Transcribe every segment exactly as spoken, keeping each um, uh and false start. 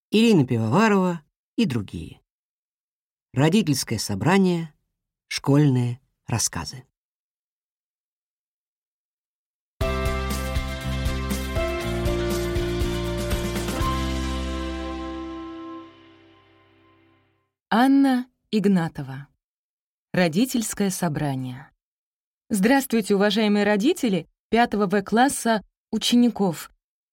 Ирина Пивоварова и другие. Родительское собрание. Школьные рассказы. Анна Игнатова. Родительское собрание. Здравствуйте, уважаемые родители пятого В класса учеников.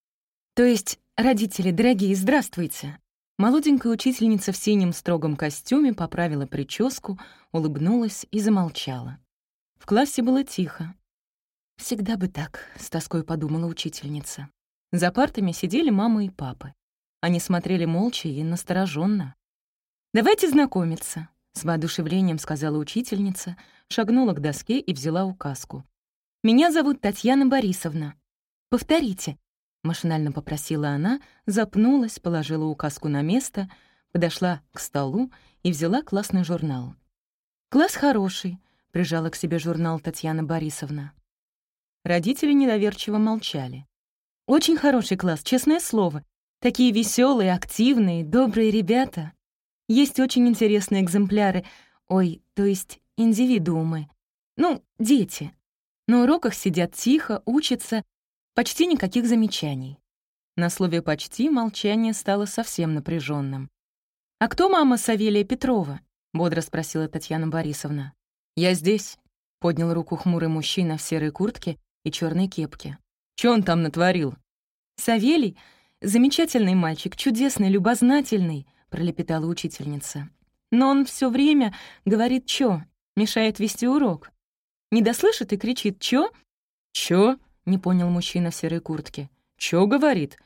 То есть, родители дорогие, здравствуйте. Молоденькая учительница в синем строгом костюме поправила прическу, улыбнулась и замолчала. В классе было тихо. «Всегда бы так», — с тоской подумала учительница. За партами сидели мама и папа. Они смотрели молча и настороженно. «Давайте знакомиться», — с воодушевлением сказала учительница, шагнула к доске и взяла указку. «Меня зовут Татьяна Борисовна». «Повторите», — машинально попросила она, запнулась, положила указку на место, подошла к столу и взяла классный журнал. «Класс хороший», — прижала к себе журнал Татьяна Борисовна. Родители недоверчиво молчали. «Очень хороший класс, честное слово. Такие веселые, активные, добрые ребята. Есть очень интересные экземпляры, ой, то есть индивидуумы. Ну, дети. На уроках сидят тихо, учатся, почти никаких замечаний». На слове «почти» молчание стало совсем напряженным. «А кто мама Савелия Петрова?» — бодро спросила Татьяна Борисовна. «Я здесь», — поднял руку хмурый мужчина в серой куртке и черной кепке. «Чё он там натворил?» «Савелий — замечательный мальчик, чудесный, любознательный», — пролепетала учительница. «Но он все время говорит «чё», мешает вести урок. Не дослышит и кричит «чё?» «Чё?» — не понял мужчина в серой куртке. «Чё говорит?»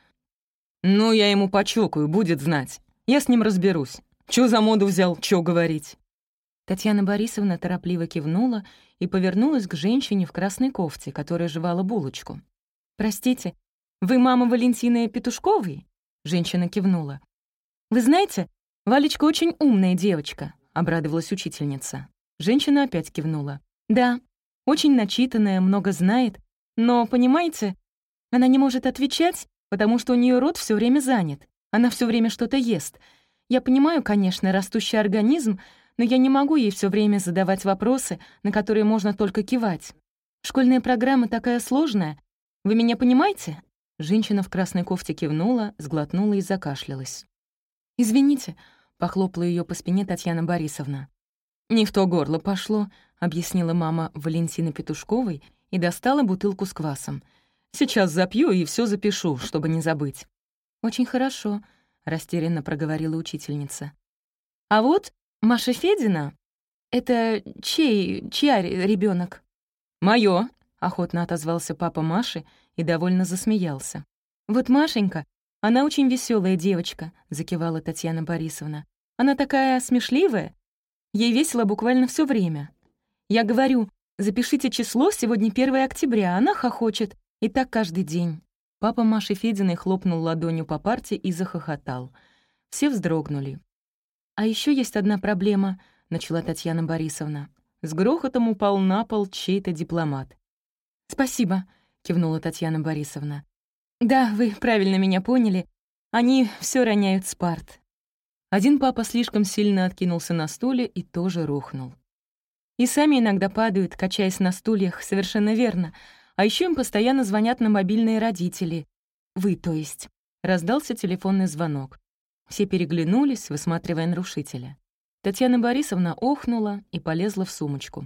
«Ну, я ему почокаю, будет знать. Я с ним разберусь. Чё за моду взял, чё говорить?» Татьяна Борисовна торопливо кивнула и повернулась к женщине в красной кофте, которая жевала булочку. «Простите, вы мама Валентины Петушковой?» Женщина кивнула. «Вы знаете, Валечка очень умная девочка», — обрадовалась учительница. Женщина опять кивнула. «Да, очень начитанная, много знает, но, понимаете, она не может отвечать, потому что у нее рот все время занят. Она все время что-то ест. Я понимаю, конечно, растущий организм, но я не могу ей все время задавать вопросы, на которые можно только кивать. Школьная программа такая сложная. Вы меня понимаете?» Женщина в красной кофте кивнула, сглотнула и закашлялась. «Извините», — похлопала ее по спине Татьяна Борисовна. «Не в то горло пошло», — объяснила мама Валентины Петушковой и достала бутылку с квасом. «Сейчас запью и все запишу, чтобы не забыть». «Очень хорошо», — растерянно проговорила учительница. «А вот Маша Федина — это чей, чья ребенок? «Моё», — охотно отозвался папа Маши и довольно засмеялся. «Вот Машенька, она очень веселая девочка», — закивала Татьяна Борисовна. «Она такая смешливая. Ей весело буквально все время. Я говорю, запишите число, сегодня первое октября, она хохочет. И так каждый день». Папа Маши Фединой хлопнул ладонью по парте и захохотал. Все вздрогнули. «А еще есть одна проблема», — начала Татьяна Борисовна. С грохотом упал на пол чей-то дипломат. «Спасибо», — кивнула Татьяна Борисовна. «Да, вы правильно меня поняли. Они все роняют с парт». Один папа слишком сильно откинулся на стуле и тоже рухнул. «И сами иногда падают, качаясь на стульях, совершенно верно. А еще им постоянно звонят на мобильные родители. Вы, то есть». Раздался телефонный звонок. Все переглянулись, высматривая нарушителя. Татьяна Борисовна охнула и полезла в сумочку.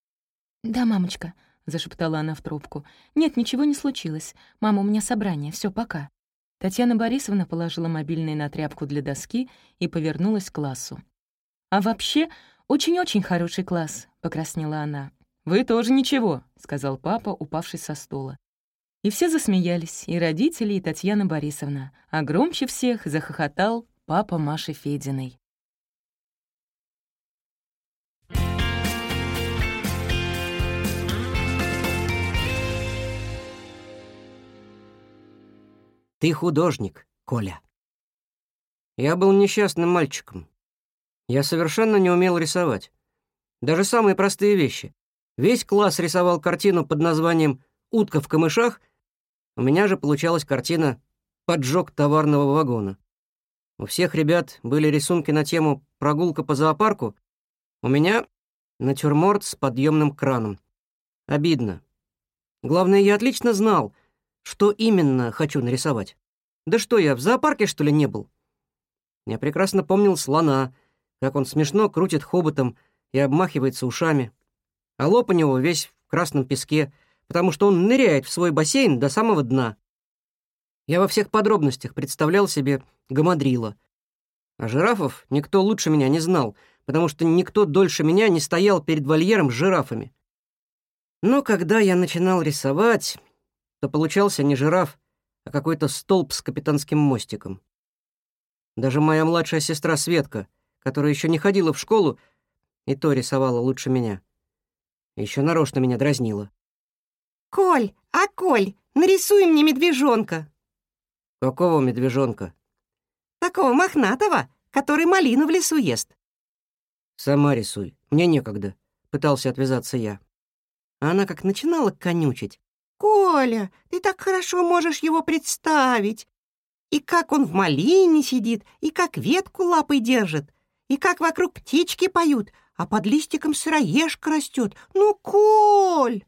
«Да, мамочка», — зашептала она в трубку. «Нет, ничего не случилось. Мама, у меня собрание, все, пока». Татьяна Борисовна положила мобильный на тряпку для доски и повернулась к классу. «А вообще, очень-очень хороший класс», — покраснела она. «Вы тоже ничего», — сказал папа, упавший со стула. И все засмеялись, и родители, и Татьяна Борисовна, а громче всех захохотал папа Маши Фединой. Ты художник, Коля. Я был несчастным мальчиком. Я совершенно не умел рисовать. Даже самые простые вещи. Весь класс рисовал картину под названием «Утка в камышах», у меня же получалась картина «Поджог товарного вагона». У всех ребят были рисунки на тему «Прогулка по зоопарку», у меня натюрморт с подъемным краном. Обидно. Главное, я отлично знал, что именно хочу нарисовать. Да что я, в зоопарке, что ли, не был? Я прекрасно помнил слона, как он смешно крутит хоботом и обмахивается ушами, а лоб у него весь в красном песке, потому что он ныряет в свой бассейн до самого дна. Я во всех подробностях представлял себе гамадрила. А жирафов никто лучше меня не знал, потому что никто дольше меня не стоял перед вольером с жирафами. Но когда я начинал рисовать, то получался не жираф, а какой-то столб с капитанским мостиком. Даже моя младшая сестра Светка, которая еще не ходила в школу, и то рисовала лучше меня. Еще нарочно меня дразнила. «Коль, а Коль, нарисуй мне медвежонка!» «Какого медвежонка?» «Такого мохнатого, который малину в лесу ест». «Сама рисуй, мне некогда», — пытался отвязаться я. А она как начинала конючить. «Коля, ты так хорошо можешь его представить. И как он в малине сидит, и как ветку лапой держит, и как вокруг птички поют, а под листиком сыроежка растет. Ну, Коль!»